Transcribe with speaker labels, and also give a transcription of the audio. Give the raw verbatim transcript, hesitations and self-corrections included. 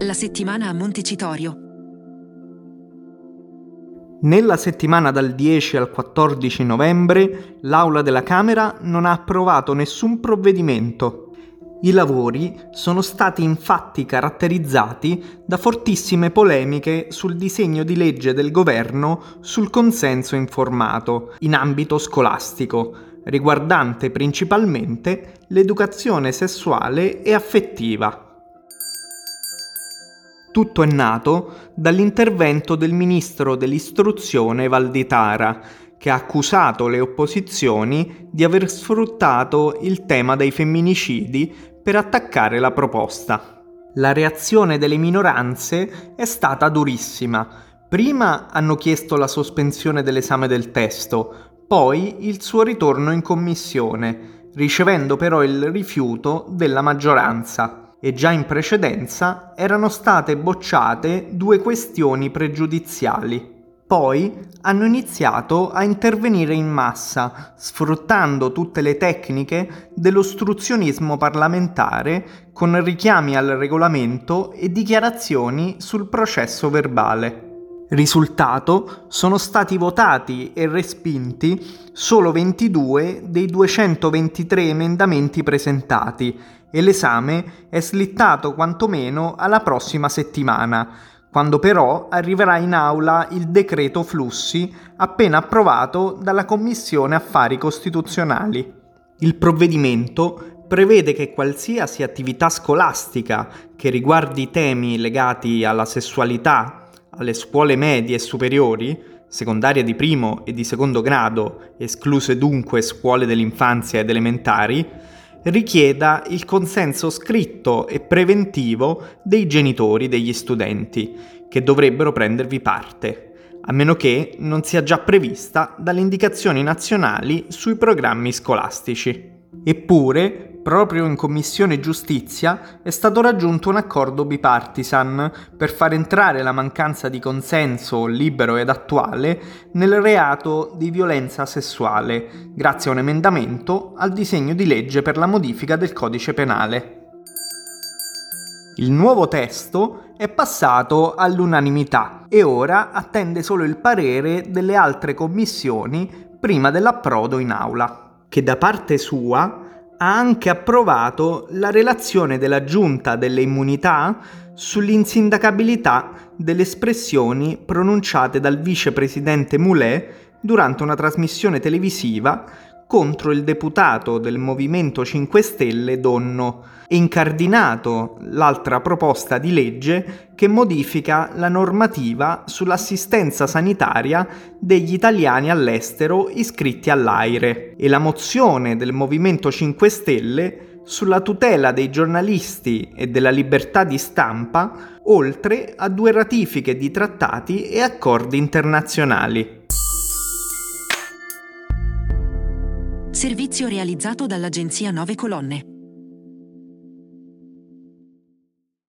Speaker 1: La settimana a Montecitorio.
Speaker 2: Nella settimana dal dieci al quattordici novembre, l'Aula della Camera non ha approvato nessun provvedimento. I lavori sono stati infatti caratterizzati da fortissime polemiche sul disegno di legge del governo sul consenso informato in ambito scolastico, riguardante principalmente l'educazione sessuale e affettiva. Tutto è nato dall'intervento del ministro dell'istruzione Valditara, che ha accusato le opposizioni di aver sfruttato il tema dei femminicidi per attaccare la proposta. La reazione delle minoranze è stata durissima. Prima hanno chiesto la sospensione dell'esame del testo, poi il suo ritorno in commissione, ricevendo però il rifiuto della maggioranza. E già in precedenza erano state bocciate due questioni pregiudiziali. Poi hanno iniziato a intervenire in massa, sfruttando tutte le tecniche dell'ostruzionismo parlamentare con richiami al regolamento e dichiarazioni sul processo verbale. Risultato: sono stati votati e respinti solo ventidue dei duecentoventitré emendamenti presentati e l'esame è slittato quantomeno alla prossima settimana, quando però arriverà in aula il decreto flussi appena approvato dalla Commissione Affari Costituzionali. Il provvedimento prevede che qualsiasi attività scolastica che riguardi temi legati alla sessualità alle scuole medie e superiori, secondarie di primo e di secondo grado, escluse dunque scuole dell'infanzia ed elementari, richieda il consenso scritto e preventivo dei genitori degli studenti, che dovrebbero prendervi parte, a meno che non sia già prevista dalle indicazioni nazionali sui programmi scolastici. Eppure, proprio in Commissione Giustizia è stato raggiunto un accordo bipartisan per far entrare la mancanza di consenso libero ed attuale nel reato di violenza sessuale, grazie a un emendamento al disegno di legge per la modifica del codice penale. Il nuovo testo è passato all'unanimità e ora attende solo il parere delle altre commissioni prima dell'approdo in aula, che da parte sua ha anche approvato la relazione della Giunta delle Immunità sull'insindacabilità delle espressioni pronunciate dal vicepresidente Mulè durante una trasmissione televisiva contro il deputato del Movimento cinque Stelle Donno e incardinato l'altra proposta di legge che modifica la normativa sull'assistenza sanitaria degli italiani all'estero iscritti all'AIRE e la mozione del Movimento cinque Stelle sulla tutela dei giornalisti e della libertà di stampa, oltre a due ratifiche di trattati e accordi internazionali.
Speaker 1: Servizio realizzato dall'agenzia Nove Colonne.